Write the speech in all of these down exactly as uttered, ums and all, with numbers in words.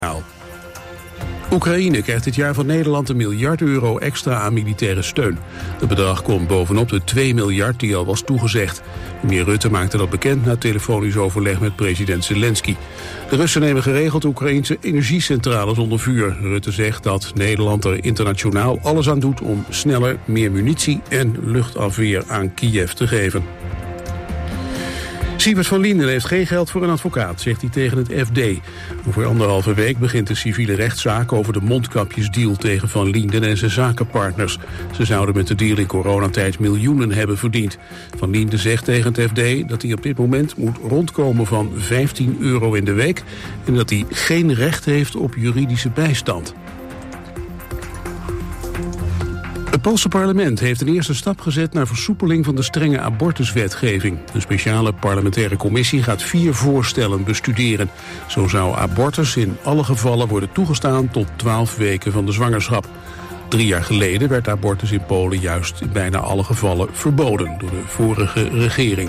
Oekraïne krijgt dit jaar van Nederland een miljard euro extra aan militaire steun. Het bedrag komt bovenop de twee miljard die al was toegezegd. Premier Rutte maakte dat bekend na telefonisch overleg met president Zelensky. De Russen nemen geregeld Oekraïnse energiecentrales onder vuur. Rutte zegt dat Nederland er internationaal alles aan doet om sneller meer munitie en luchtafweer aan Kiev te geven. Siebert van Linden heeft geen geld voor een advocaat, zegt hij tegen het F D. Over anderhalve week begint de civiele rechtszaak over de mondkapjesdeal tegen Van Linden en zijn zakenpartners. Ze zouden met de deal in coronatijd miljoenen hebben verdiend. Van Linden zegt tegen het F D dat hij op dit moment moet rondkomen van vijftien euro in de week en dat hij geen recht heeft op juridische bijstand. Het Poolse parlement heeft een eerste stap gezet naar versoepeling van de strenge abortuswetgeving. Een speciale parlementaire commissie gaat vier voorstellen bestuderen. Zo zou abortus in alle gevallen worden toegestaan tot twaalf weken van de zwangerschap. Drie jaar geleden werd abortus in Polen juist in bijna alle gevallen verboden door de vorige regering.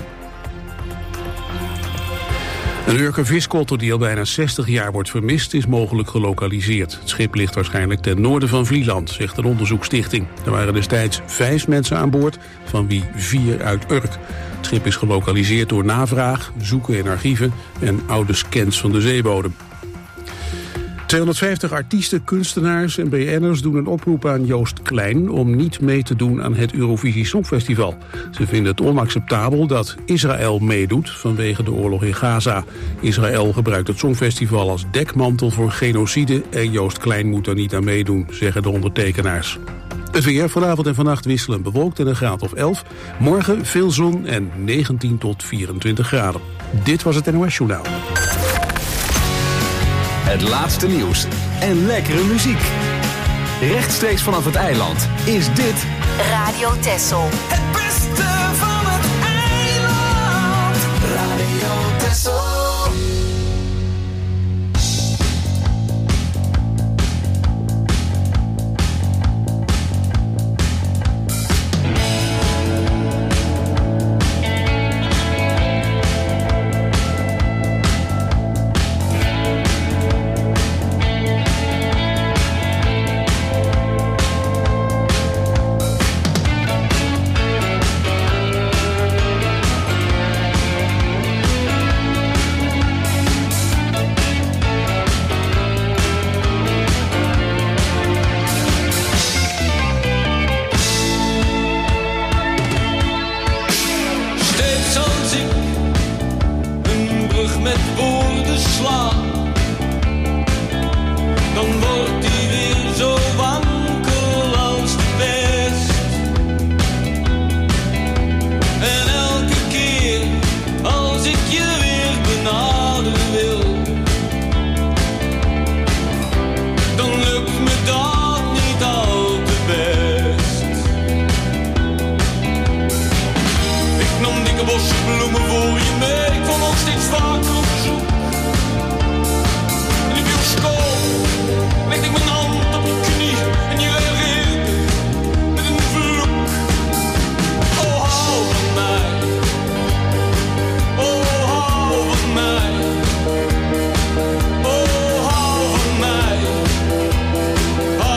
Een Urker viskotter die al bijna zestig jaar wordt vermist is mogelijk gelokaliseerd. Het schip ligt waarschijnlijk ten noorden van Vlieland, zegt een onderzoeksstichting. Er waren destijds vijf mensen aan boord, van wie vier uit Urk. Het schip is gelokaliseerd door navraag, zoeken in archieven en oude scans van de zeebodem. tweehonderdvijftig artiesten, kunstenaars en B N'ers doen een oproep aan Joost Klein om niet mee te doen aan het Eurovisie Songfestival. Ze vinden het onacceptabel dat Israël meedoet vanwege de oorlog in Gaza. Israël gebruikt het Songfestival als dekmantel voor genocide en Joost Klein moet er niet aan meedoen, zeggen de ondertekenaars. Het weer vanavond en vannacht wisselen bewolkt en een graad of elf. Morgen veel zon en negentien tot vierentwintig graden. Dit was het N O S Journaal. Het laatste nieuws en lekkere muziek. Rechtstreeks vanaf het eiland is dit Radio Texel. Het beste van het eiland. Radio Texel. Oh,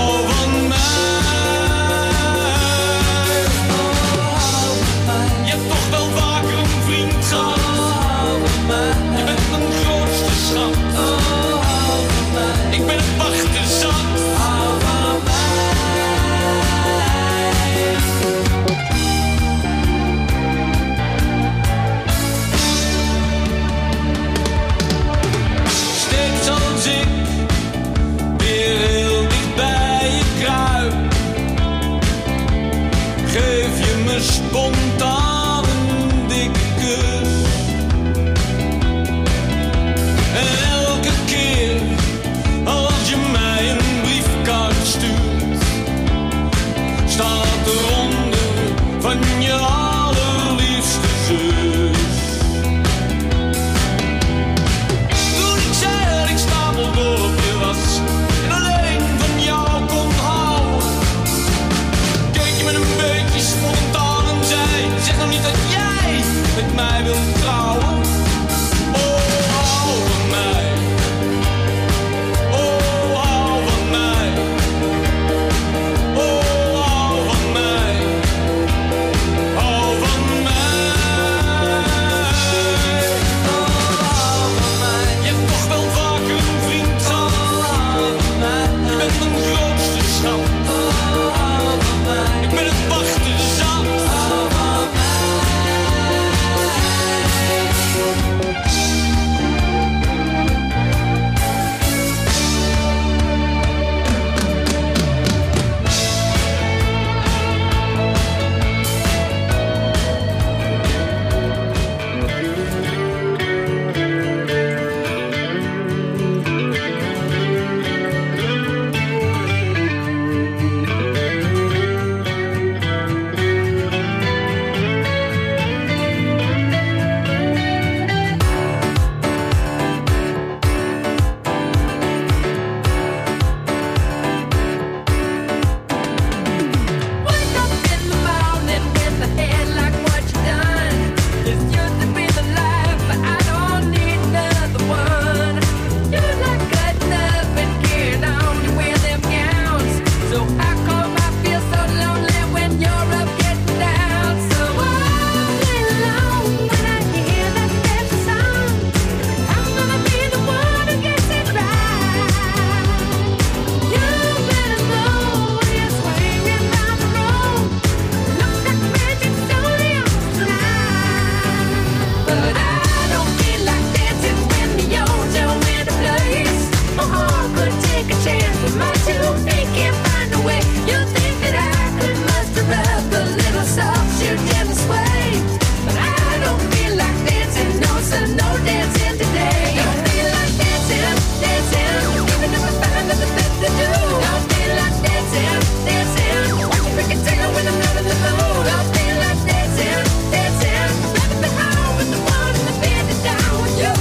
take a chance with my two feet, can't find a way. You think that I could muster up a little soft shoe and sway, but I don't feel like dancing, no, so no dancing today. Don't feel like dancing, dancing, even if I find nothing left to do. Don't feel like dancing, dancing, watch you freaking tail when I'm not in the mood. Don't feel like dancing, dancing, rather be home with the one in the bed to down with you.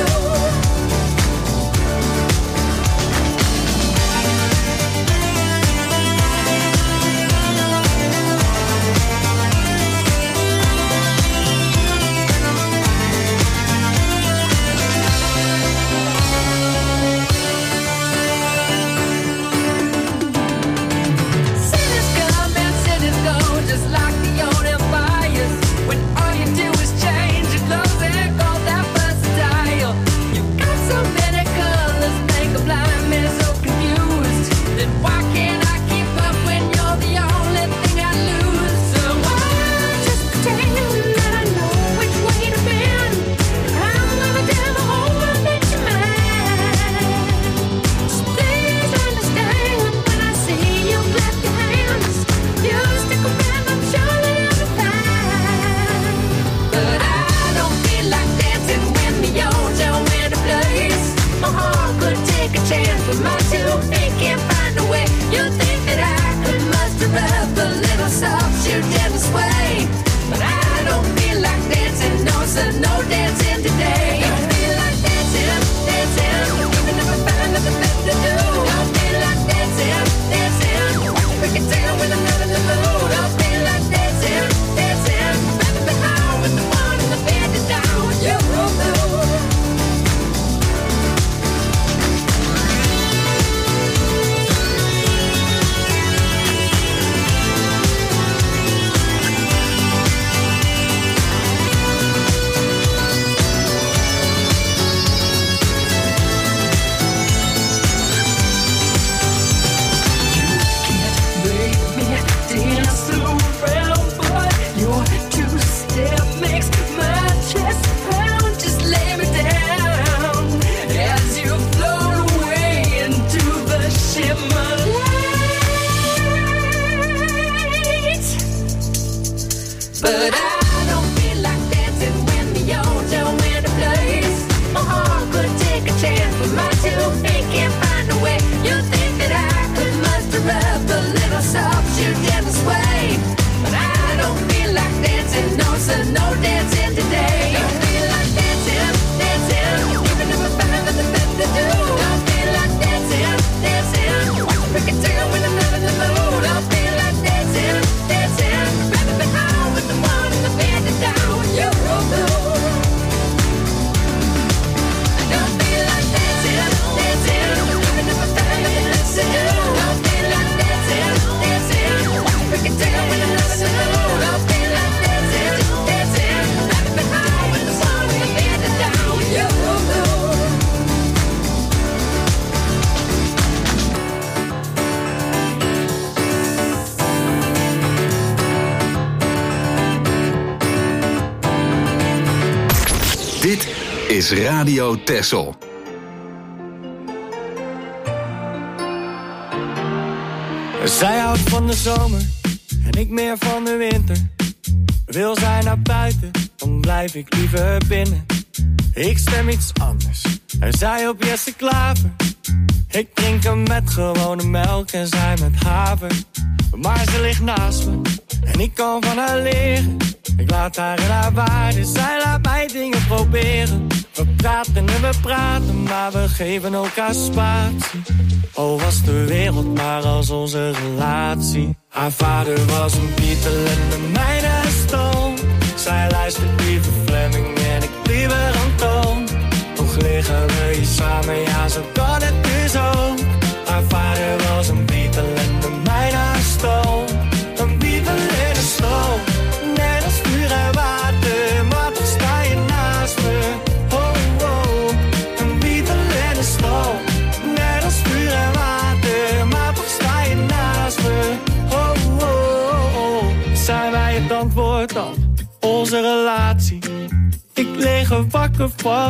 Just like the old empires, when all you do is change your clothes and go that versatile. You got so many colors, make a blind man so confused. Then why can't I keep up when you're the only thing I lose? So why just pretend that I know which way to bend? I'm gonna tell the whole world that you're mine. So please understand when I see you clap your hands, you stick around. With my two feet, can't find a way. You think that I could muster up a little soft shoe and sway, but I don't feel like dancing, no, so no dancing today. Don't feel like dancing, dancing, even if I find nothing left to do. Don't feel like dancing, dancing, watch you freaking tail when I'm not in the mood. Don't feel like dancing, dancing, rather be home with the one in the bed to down with you. But I don't feel like dancing when the old Joe in a place. My heart could take a chance, but my two feet can't find a way. You think that I could muster up a little soft shoe and sway, but I don't feel like dancing, no, so no dancing today. Don't feel like dancing, dancing, even if I find nothing left to do. Don't feel like dancing, dancing, watch you freaking tail when I'm not in the mood. Don't feel like dancing, dancing, rather be home with the one in the bed to down with you. I don't feel like dancing, dancing, even if I find nothing left to do. Don't feel like dancing, dancing, watch you freaking tail when I'm not in the mood. Don't feel like dancing, dancing, rather be home with the one in the bed to down with you. Dit is Radio Texel. Zij houdt van de zomer en ik meer van de winter. Wil zij naar buiten, dan blijf ik liever binnen. Ik stem iets anders en zij op Jesse Klaver. Ik drink hem met gewone melk en zij met haver. Maar ze ligt naast me en ik kan van haar leren. Ik laat haar in haar waarde, zij laat mij dingen proberen. We praten en we praten, maar we geven elkaar spatie. Oh, was de wereld maar als onze relatie. Haar vader was een Beatle en de mijne een Stone. Zij luistert liever Fleming en ik liever Anton. Toch liggen we hier samen, ja zo kan het dus ook. Haar vader was een Beatle en de mijne een Stone. Een Beatle en een Stone, net als vuur en water, maar toch sta je naast me. Oh, oh, een Beatle en een Stone, net als vuur en water, maar toch sta je naast me. Oh, oh, oh, zijn wij het antwoord dan? Onze relatie, ik lig er wakker van.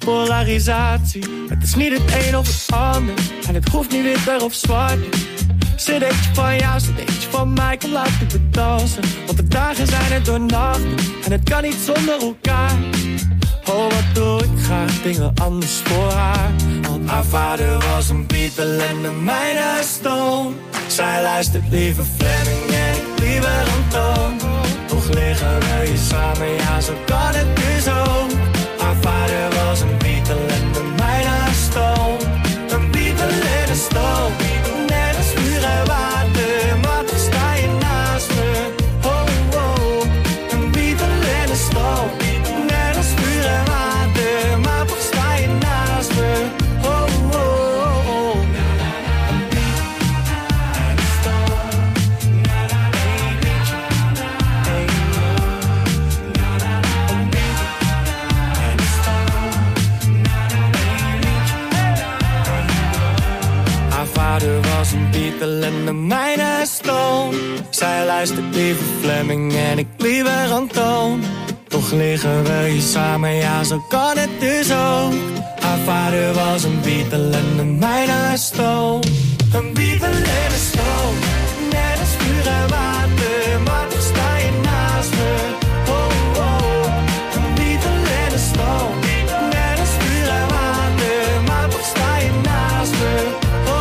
Polarisatie, het is niet het een of het ander. En het hoeft niet wit of zwart. Cd'tje van jou, cd'tje van mij, kom laat ik het dansen. Want de dagen zijn er door nachten en het kan niet zonder elkaar. Oh, wat doe ik graag dingen anders voor haar. Want haar vader was een Beatle en de mijne is Stone. Zij luistert liever Fleming en ik liever Anton. Toch liggen we hier samen, ja zo kan het dus ook. Haar vader was een Beatle en de mijne is Stone. Een Beatle en een Stone. Net als vuur en water, maar toch sta je naast me. Oh, oh, een Beatle en een Stone. Net als vuur en water, maar toch sta je naast me. Oh, oh, oh, oh. En een Stone. Haar vader was een Beatle en de mijne is Stone. Zij luistert liever Fleming en ik liever Anton. Toch liggen we hier samen, ja zo kan het dus ook. Haar vader was een Beatle en de mijne is Stone. Een Beatle en een Stone. Net als vuur en water, maar toch sta je naast me. Oh, oh, een Beatle en een Stone. Net als vuur en water, maar toch sta je naast me.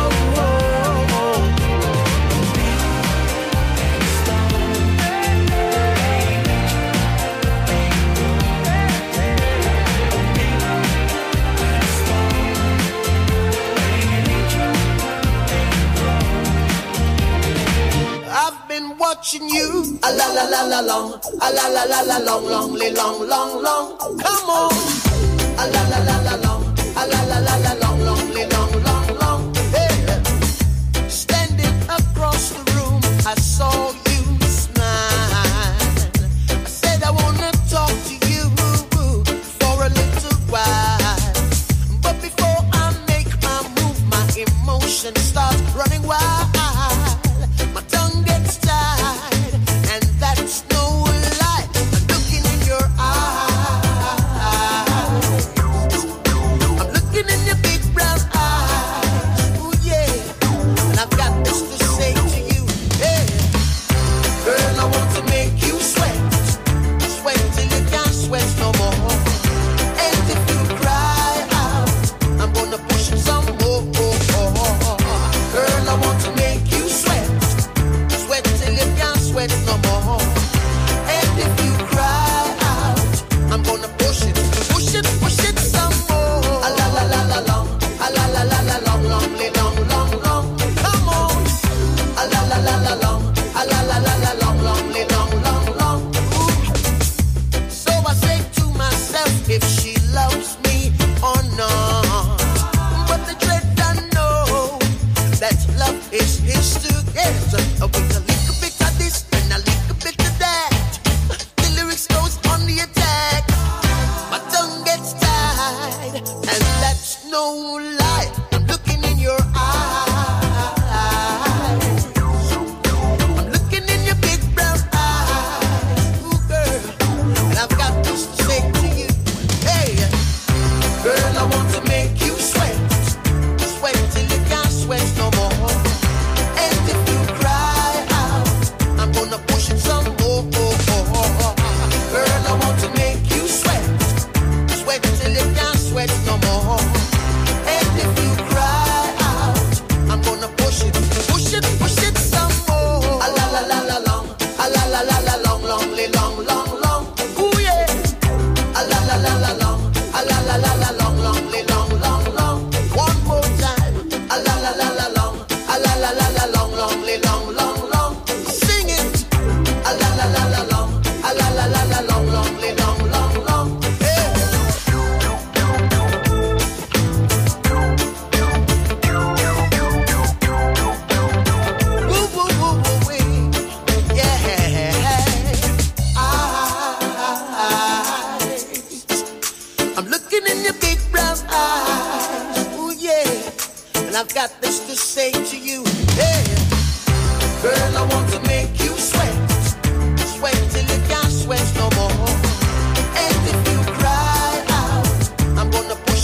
Watching you, a la la la la long, a la la la la long, long, long, long, long. Come on, a la la la la long, a la la la la long, long, long, long, long. Hey, standing across the room, I saw you smile. I said I wanna talk to you for a little while, but before I make my move, my emotions start running wild. My tongue gets tied, and that's no lie. I'm looking in your eyes. I'm looking in your big brown eyes. Ooh, yeah. And I've got this to say to you. Hey, girl, I want to make you sweat. Sweat till you can't sweat no more. And if you cry out, I'm gonna push it some more. Girl, I want to make you sweat. Sweat till you can't sweat no more. And if you cry out, I'm gonna push it, push it, push it some more. A la la la la long, a la la la la long, long, long, long, long. Come on. A la la la la long, a la la la la long, long, long, long, long. Ooh. So I say to myself, if she loves me or not. But the dread I know that love is his to get. With a little bit of this and a little bit of that, the lyrics goes on the attack. My tongue gets tied, and that's no lie. I'm looking in your eyes. I'm looking in your big brown eyes. Ooh, girl, and I've got this to say to you. Hey, girl, I want to make you sweat. Sweat till you can't sweat no more. And if you cry out, I'm gonna push it some more. Girl, I want to make you sweat. Sweat till you can't sweat no more. And if you cry out, I'm gonna push it, push it, push it some more. A la la la la long, a la la la la long, long, long, long, long. Ooh yeah. A la la la la long, a la la la la long, long, long, long, long. One more time. A la la la la long, a la la la la long, long, long, long, long. Sing it. A la la la la long, a la la la la long, long, long, long, long. Hey. Woo, woo, woo, woo, wee. Yeah. Eyes. I'm looking in your big brown eyes. Ooh, yeah. And I've got this to say to you. Hey, girl, I want to make you sweat. Sweat till you can't sweat no more. And if you cry out, I'm gonna push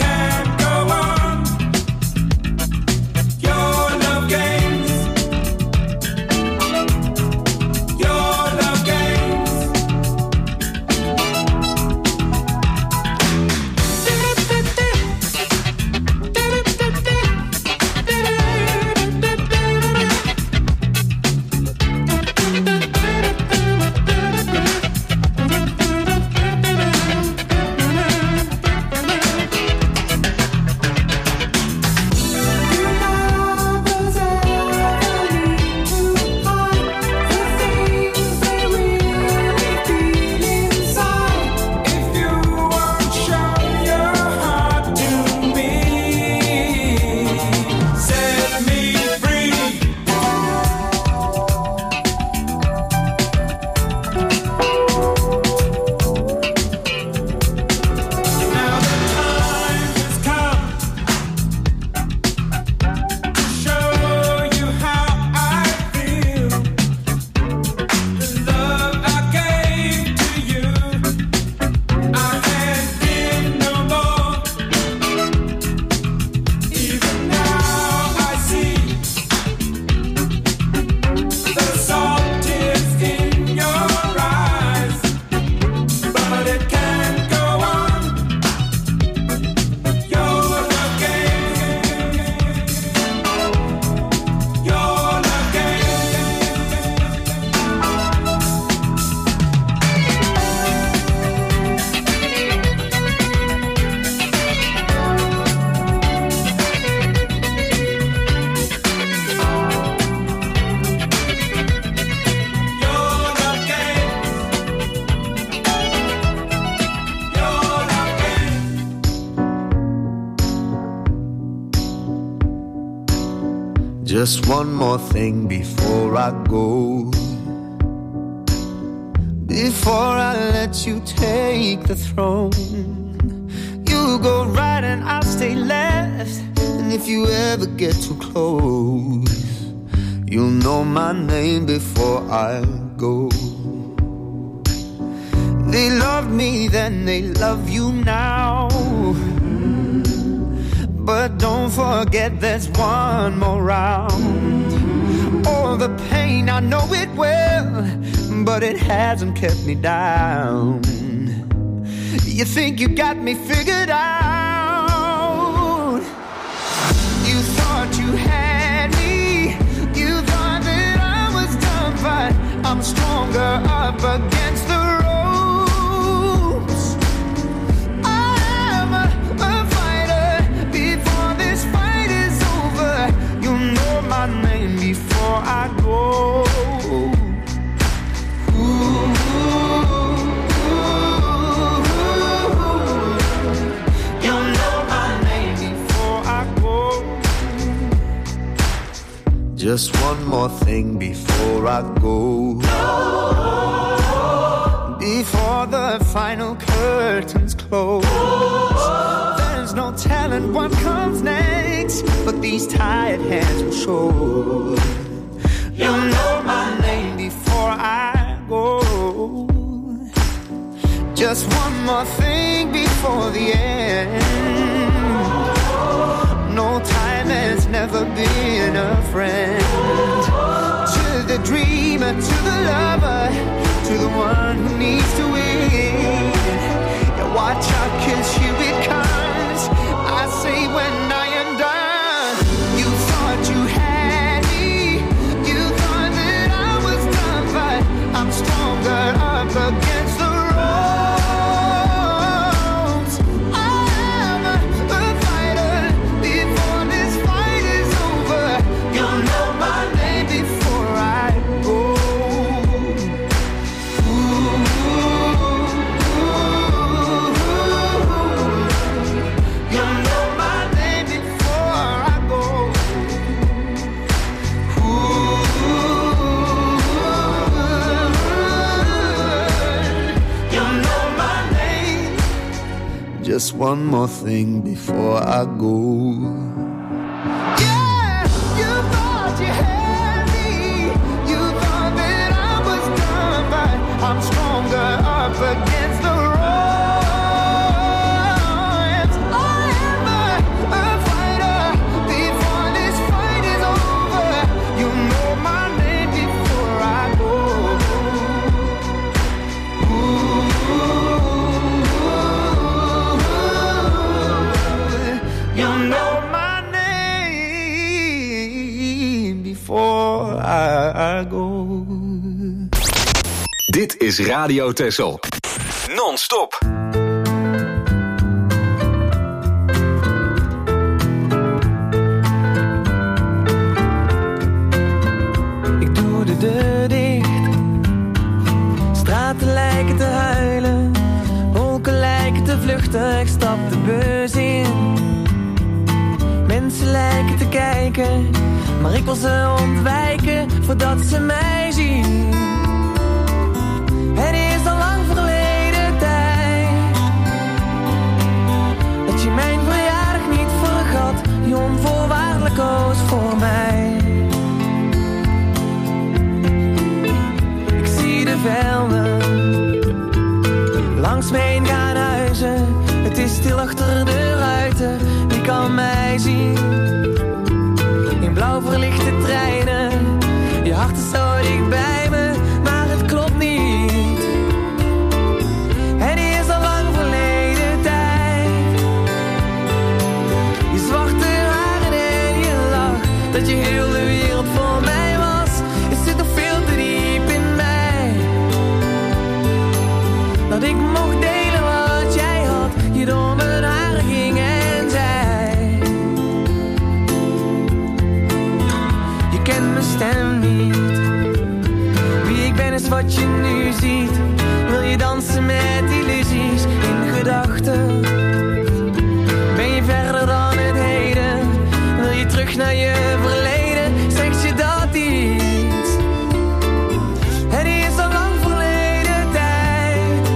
can't go on. Your love games, your love games. If you won't show your heart to me, set me free. Now the time has come to show you how I feel. The love I gave to you, I can't give no more. Even now I see the salt is in your eyes, but it can't go on. Your love game, your love game. Your love game, your love game. Just one more thing before I go. Before I let you take the throne, you go right and I'll stay left. And if you ever get too close, you'll know my name before I go. They loved me then, they love you now. But don't forget there's one more round. All the pain, I know it well, but it hasn't kept me down. You think you got me figured out. You thought you had me. You thought that I was done, but I'm stronger up against the ropes. I'm a, a fighter. Before this fight is over, you'll know my name before I go. Ooh, you'll know my name before I go. Just one more thing before I go. Before the final curtains close, there's no telling what comes next, but these tired hands will show. You'll know my name before I go. Just one more thing before the end. No time has never been a friend. To the dreamer, to the lover, to the one who needs to win. Yeah, watch out, 'cause here it comes. I say when I am done. You thought you had me. You thought that I was done, but I'm stronger up against the ropes. I'm a, a fighter. Before this fight is over, you'll know my name before I go. You'll know my name before I go. You'll know my name. Just one more thing before I go. Yeah, you thought you had me. You thought that I was done, but I'm stronger up against the ropes. I am You know my name before I go. Dit is Radio Texel. Non-stop. Ik doe de deur dicht. Straten lijken te huilen. Wolken lijken te vluchten. Ik stap de bus in. Mensen lijken te kijken. Maar ik wil ze ontwijken voordat ze mij zien. Het is al lang verleden tijd dat je mijn verjaardag niet vergat. Je onvoorwaardelijk koos voor mij. Ik zie de velden langs me heen gaan huizen. Het is stil achter de ruiten. Wie kan mij zien? In blauw verlichte treinen. Je hart is zo dicht bij me, maar het klopt niet. Het is al lang verleden tijd. Je zwarte haren en je lach, dat je heel de wereld voor mij was. Het zit nog veel te diep in mij. Dat ik mocht delen wat jij had, je door mijn haren ging en zei. Je kent mijn stem niet. Wie ik ben is wat je nu ziet. Wil je dansen met illusies in gedachten? Ben je verder dan het heden? Wil je terug naar je verleden? Zeg je dat iets? Het is al lang verleden tijd.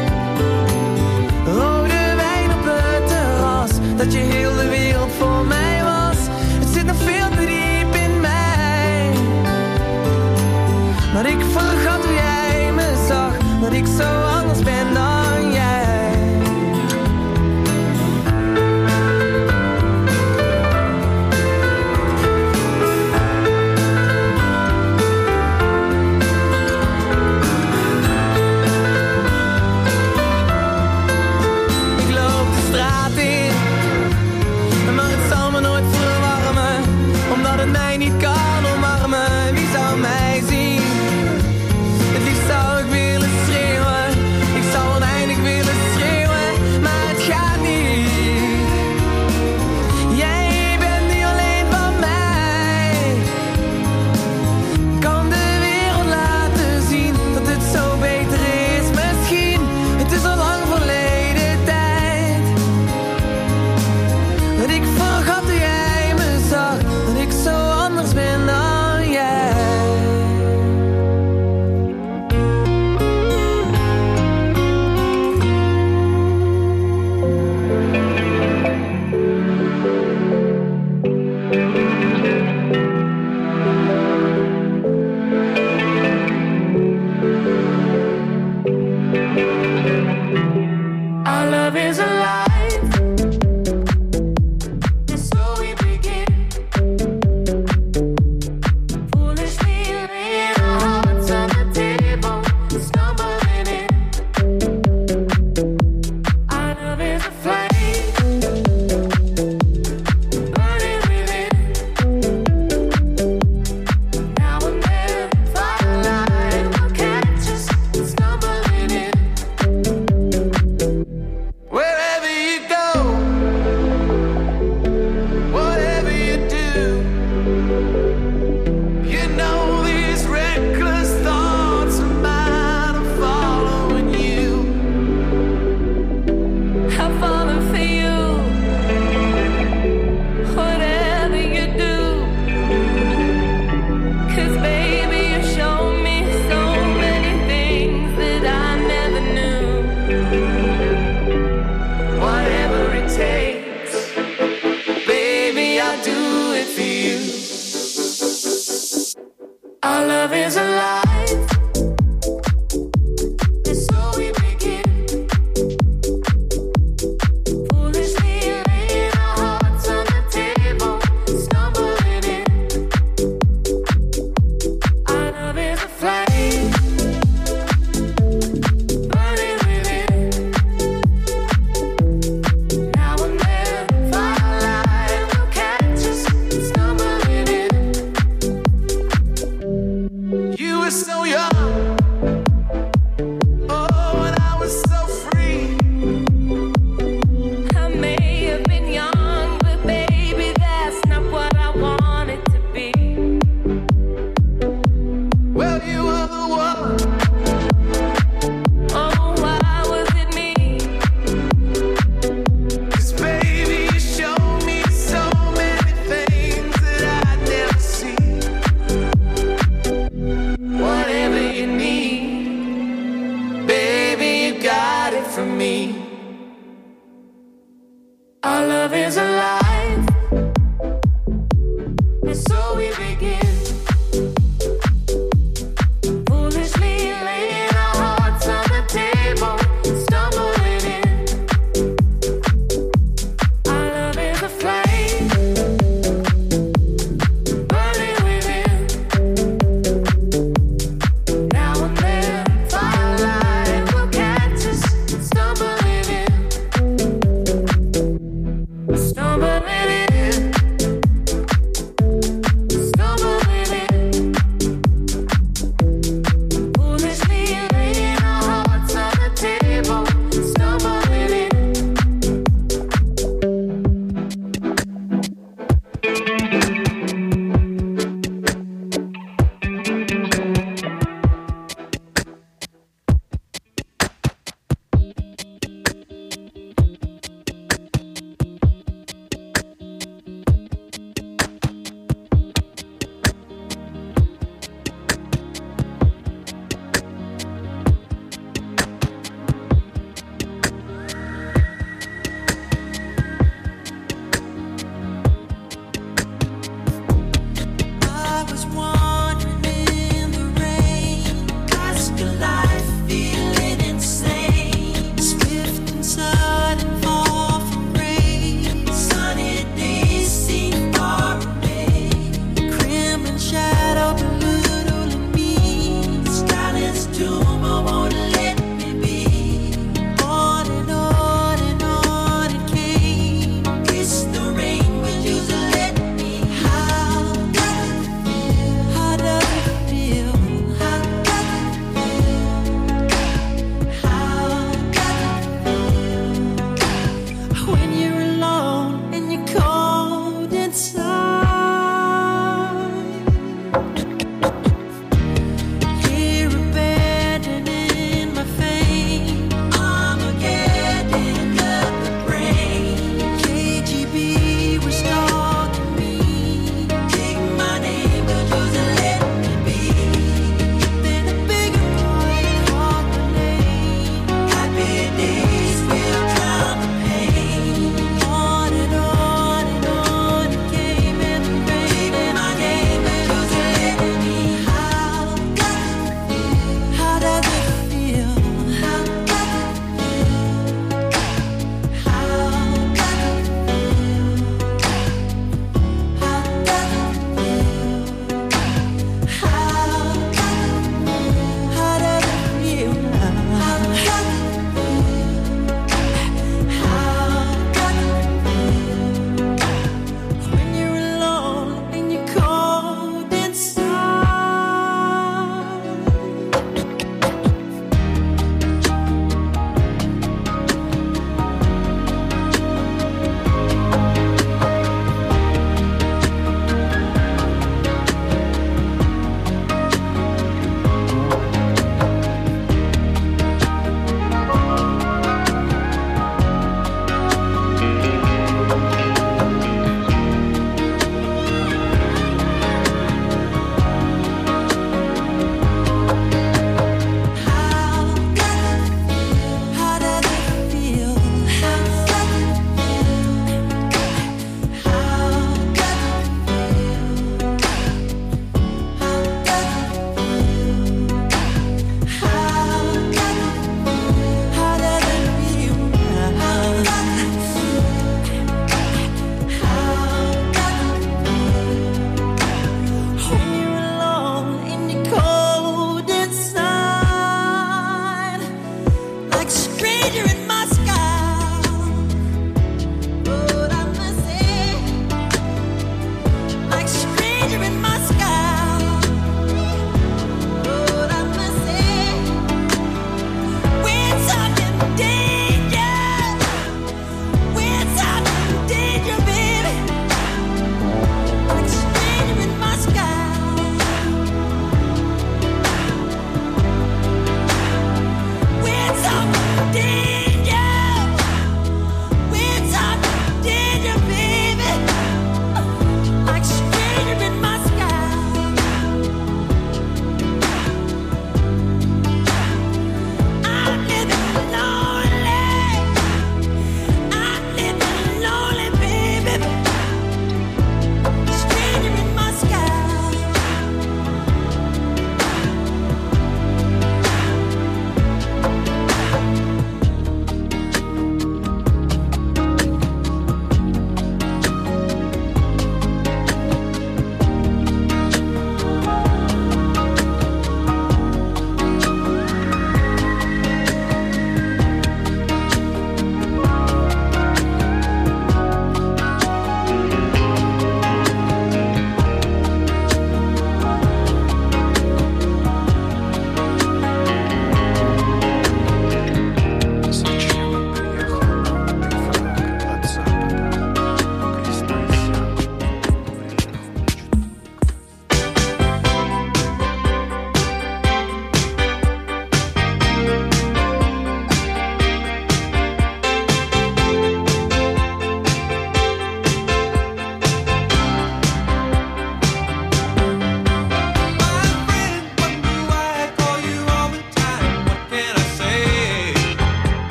Rode wijn op het terras, dat je heel de wereld voor mij was. Het zit nog veel te diep in mij. Dat ik vergat hoe jij me zag, dat ik zo anders ben dan jij. Ik loop de straat in, maar het zal me nooit verwarmen, omdat het mij niet kan omarmen. Wie zou mij zien? Het liefst zou ik willen schreeuwen. Ik zou oneindig willen schreeuwen, maar het gaat niet. Jij bent niet alleen van mij. Kan de wereld laten zien dat het zo beter is misschien. Het is al lang verleden tijd. Dat ik vergat hoe jij me zag, dat ik zo anders ben dan jij. Our love is alive, so we begin. Foolishly laying our hearts on the table, stumbling in. Our love is a flame, burning within. Now and then, firelight will catch us, stumbling in. Wherever you go, whatever you do, you know these reckless thoughts of mine are following you. I'm falling for you, whatever you do. 'Cause baby, you show me so many things that I never knew. Whatever it takes, baby, I'll do it for you. Our love is alive, so we begin. Foolishly laying our hearts on the table, stumbling in. Our love is a flame, burning within. Now and then, firelight.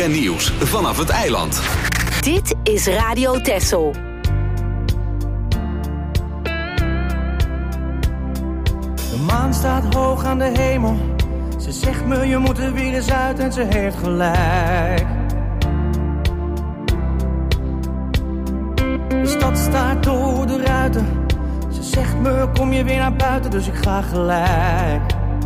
en nieuws vanaf het eiland. Dit is Radio Texel. De maan staat hoog aan de hemel. Ze zegt me je moet er weer eens uit en ze heeft gelijk. De stad staart door de ruiten. Ze zegt me kom je weer naar buiten, dus ik ga gelijk.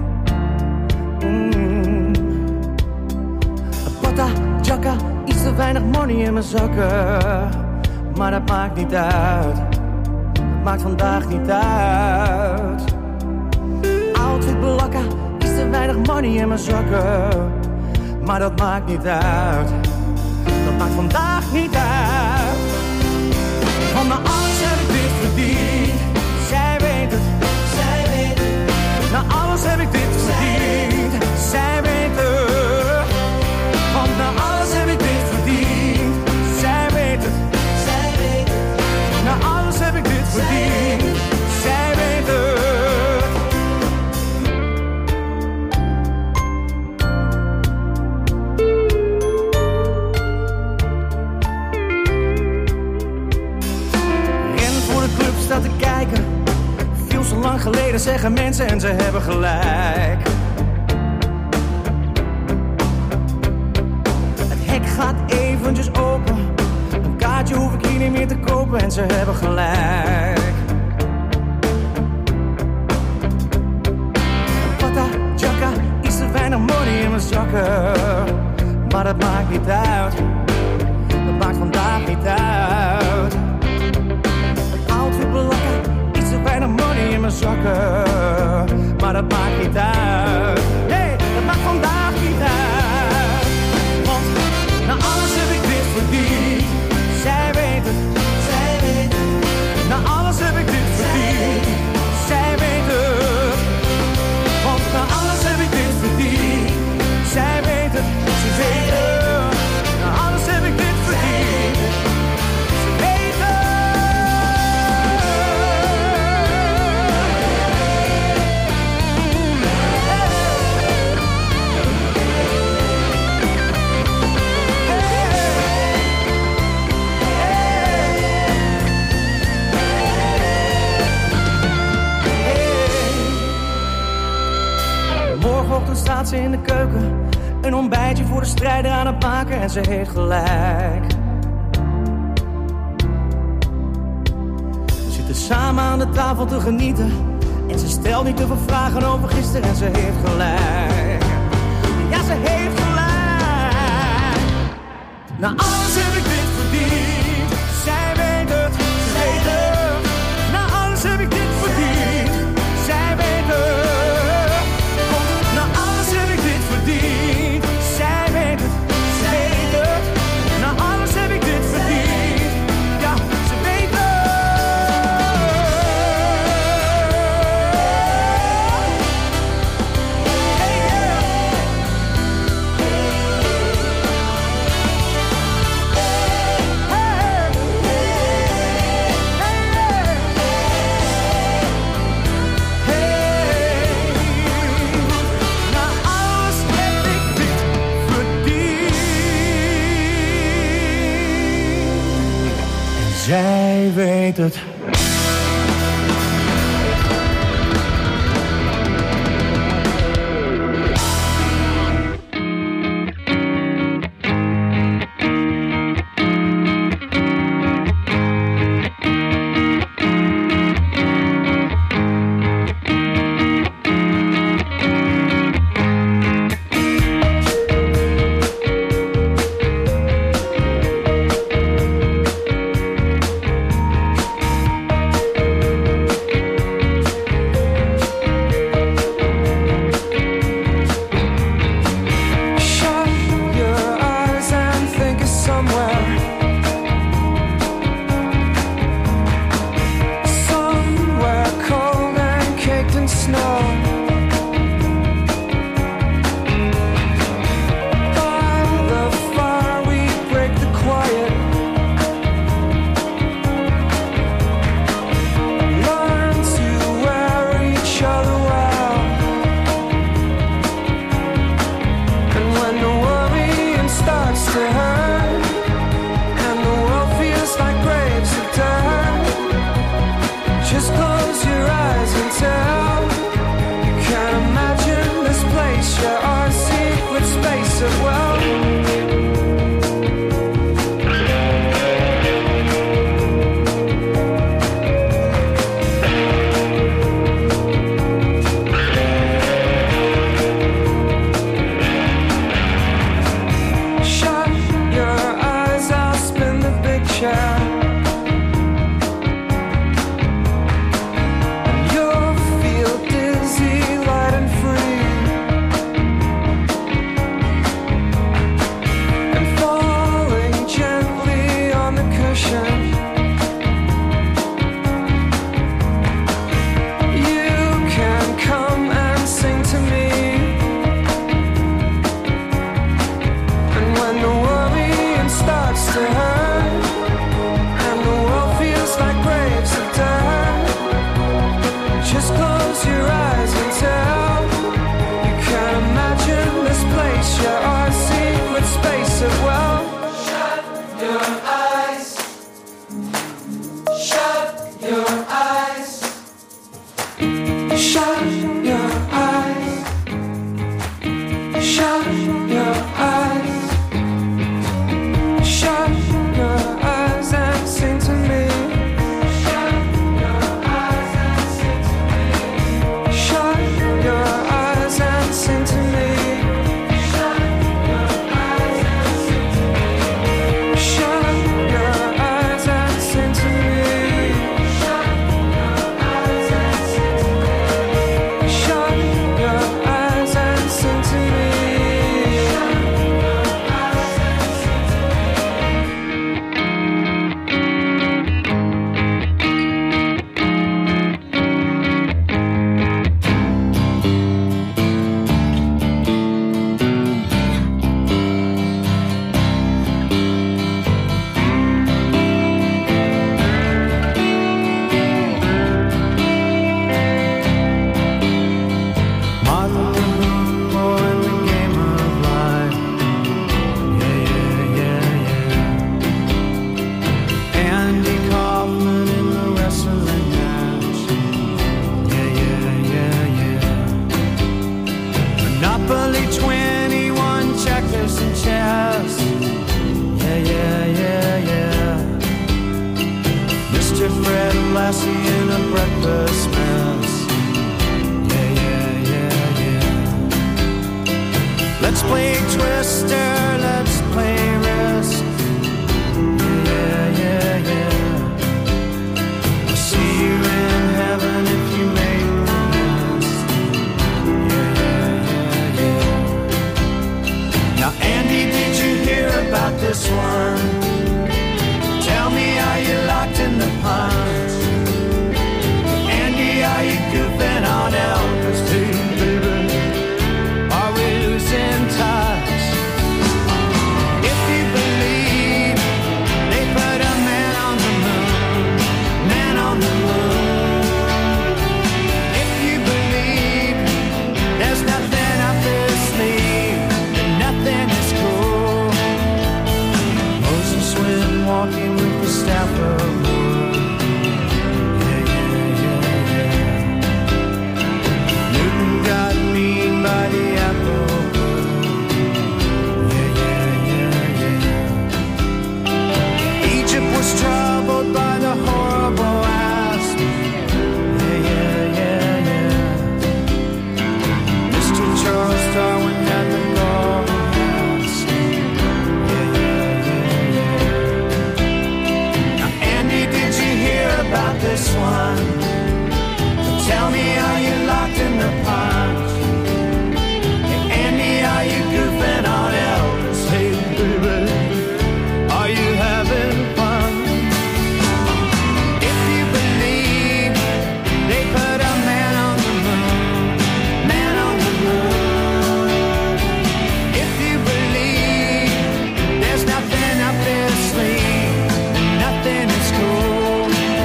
Mm. Pata, jacka, iets te weinig money in mijn zakken. Maar dat maakt niet uit. Dat maakt vandaag niet uit. Outfit blakken, iets te weinig money in mijn zakken. Maar dat maakt niet uit. Dat maakt vandaag niet uit. Van mijn alles heb ik dit verdiend. Zij weet het, zij weet het. Na alles heb ik dit verdiend. Zij weet het. Want na alles heb ik dit verdiend. Zij weet het, zij weet het. Na alles heb ik dit verdiend. Zij weet het. Staat te kijken. Veel zo lang geleden zeggen mensen en ze hebben gelijk. Het hek gaat eventjes open. Een kaartje hoef ik hier niet meer te kopen en ze hebben gelijk. Pata, jacka, iets te weinig money in mijn zakken. Maar dat maakt niet uit. Dat maakt vandaag niet uit. Iets te weinig money in mijn zakken. Maar dat maakt niet uit. Nee, dat maakt vandaag niet uit. Want na alles heb ik dit verdiend. Zij weet het, zij weet het. Na alles heb ik dit verdiend. Zij weet het. Want na alles heb ik dit verdiend. Zij weet het, ze weet het. Na alles heb ik dit verdiend. Ze weet het. Morgenochtend staat ze in de keuken. Een ontbijtje voor de strijder aan het maken en ze heeft gelijk. We zitten samen aan de tafel te genieten. En ze stelt niet te veel vragen over gisteren en ze heeft gelijk. Ja, ze heeft gelijk. Na alles heb ik dit verdiend. Zij weet het, ze weet het. Na alles heb ik dit verdiend. Zij weet het. Verdiend. Zij weet het, ze weet het. Na alles heb ik dit verdiend. Ja, ze weet het. Hey, yeah. Hey, hey. Hey. Na alles heb ik dit verdiend. En zij weet het. chair. You'll feel dizzy, light and free, and falling gently on the cushion. To hurt, and the world feels like graves of dirt. Just close your eyes and tell you can't imagine this place. You're our secret space of well. Shut your eyes. Shut your eyes. Shut your eyes. Shut your eyes. Shut your eyes and sing to me. Shut your eyes and sing to me. Shut your eyes and sing to me. Shut your eyes and sing to me. Shut your eyes and sing to me. Shut your eyes and sing to me. Shut your eyes and sing to me. Let's play Twister, let's play Risk. Yeah, yeah, yeah. I'll see you in heaven if you make the list. Yeah, yeah, yeah. Now, Andy, did you hear about this one? Tell me, are you locked in the pond? Andy, are you goofing on Elvis too, baby? Are we losing touch? If you believe they put a man on the moon, man on the moon. If you believe there's nothing up their sleeve, then nothing is cool. Moses went walking with the staff of wood. Yeah, yeah, yeah, yeah. Newton got mean by the apple. Yeah, yeah, yeah, yeah. Egypt was troubled by the horrible asp. Yeah, yeah, yeah, yeah. Mister Charles Darwin had the golden mask. Yeah, yeah, yeah, yeah. Now, Andy, did you hear about this one? Tell me, are you locked in the pond? Hey, Andy, are you goofing on Elvis? Hey, baby, are you having fun? If you believe they put a man on the moon, man on the moon. If you believe there's nothing up their sleeve, then nothing is cool.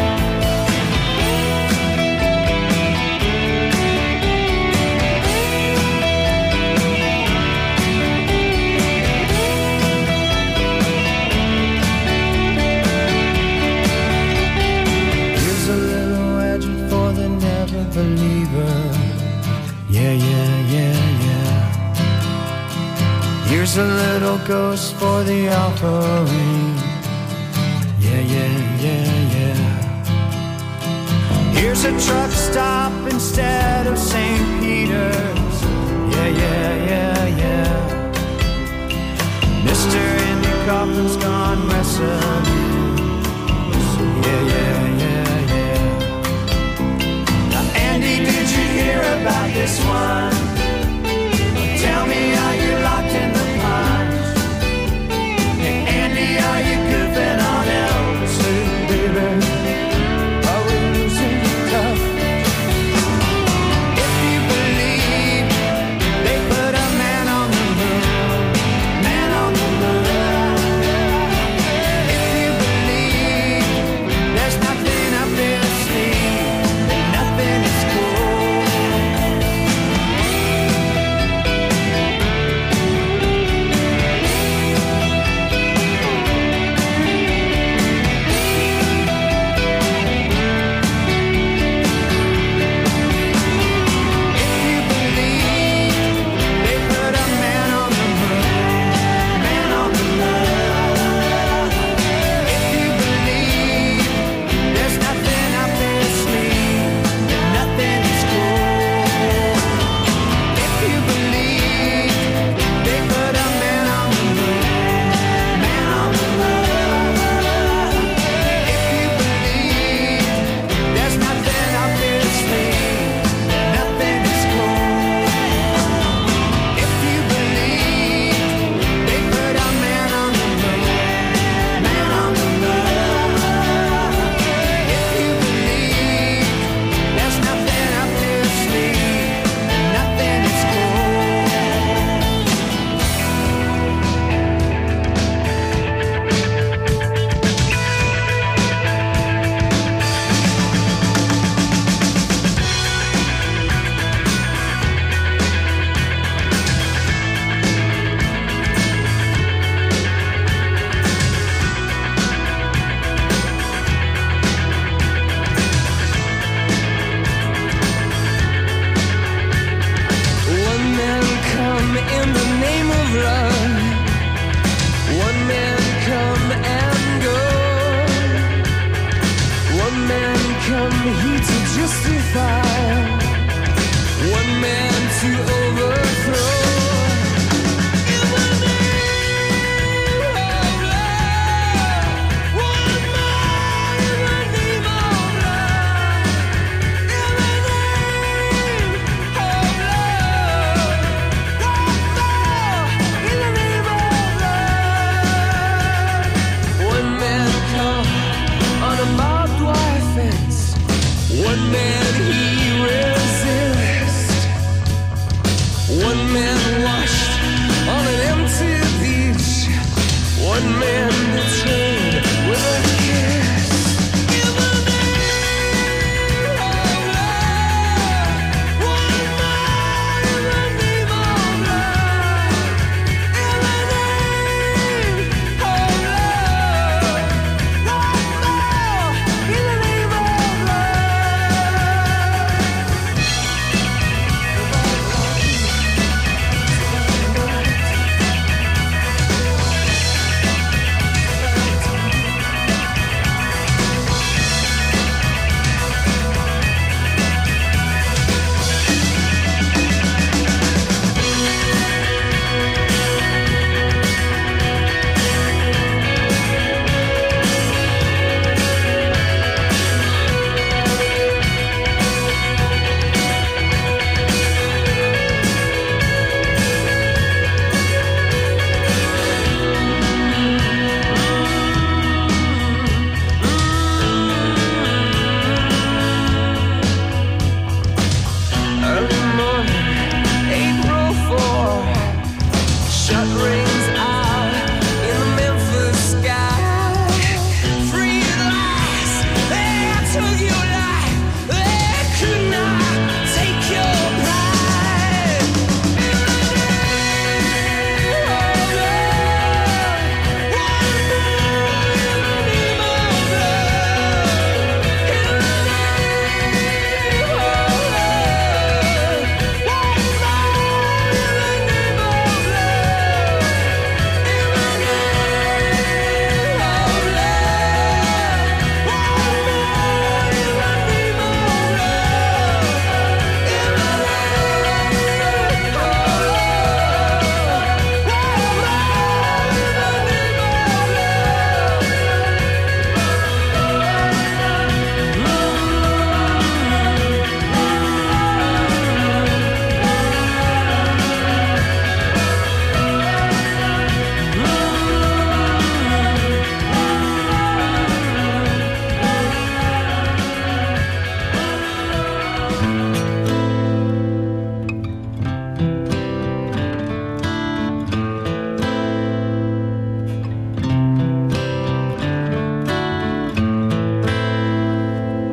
Here's a little edge for the never believer. Yeah, yeah, yeah, yeah. Here's a little ghost for the offering. Yeah, yeah, yeah, yeah. Here's a truck stop instead of Saint Peter's. Yeah, yeah, yeah, yeah. Mister Andy Kaufman's gone wrestling.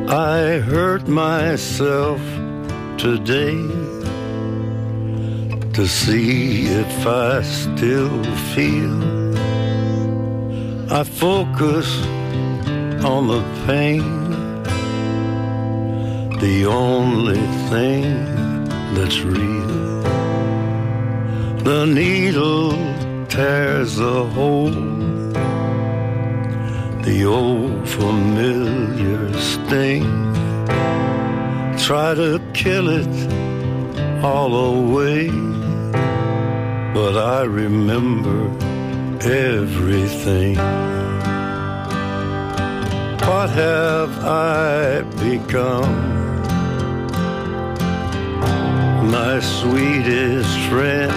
I hurt myself today to see if I still feel. I focus on the pain, the only thing that's real. The needle tears a hole, the old familiar sting. Try to kill it all away, but I remember everything. What have I become? My sweetest friend.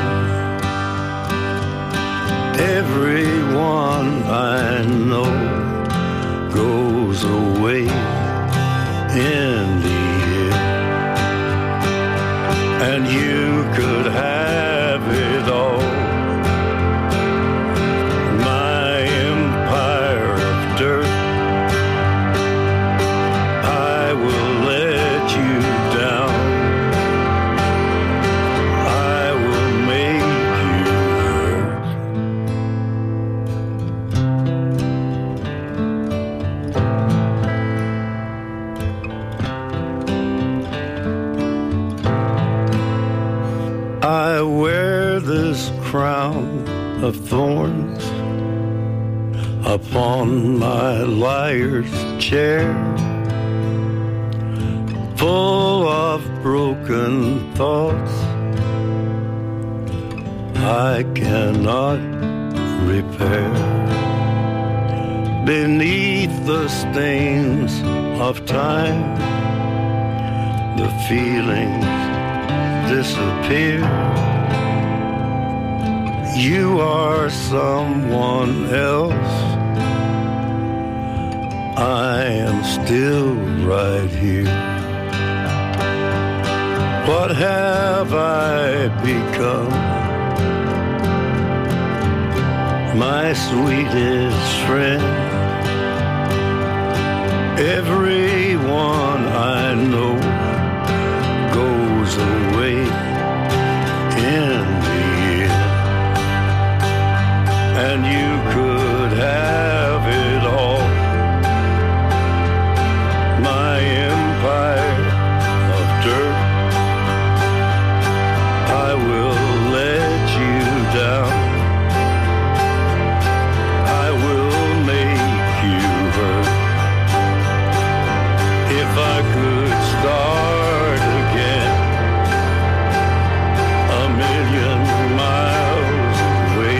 Everyone I know goes away in the end, and you could have it all. My empire of dirt, I will let you down. I will make you hurt. I wear this crown of thorns upon my liar's chair, full of broken thoughts I cannot repair. Beneath the stains of time, the feelings disappear. You are someone else. I am still right here. What have I become? My sweetest friend. Everyone I know goes away in the end, and you could have it all. My empire of dirt, I will let you down. I will make you hurt. If I could start again, a million miles away,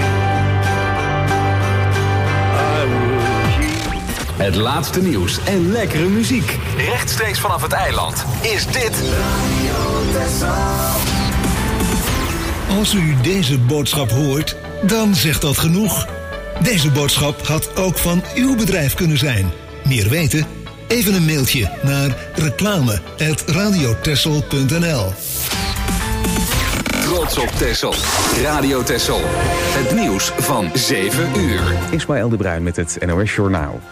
I would keep. Het laatste nieuws en lekkere muziek. Rechtstreeks vanaf het eiland is dit Als u deze boodschap hoort, dan zegt dat genoeg. Deze boodschap had ook van uw bedrijf kunnen zijn. Meer weten? Even een mailtje naar reclame at radiotessel punt n l. Trots op Texel. Radio Texel. Het nieuws van zeven uur. Ismaël de Bruin met het N O S Journaal.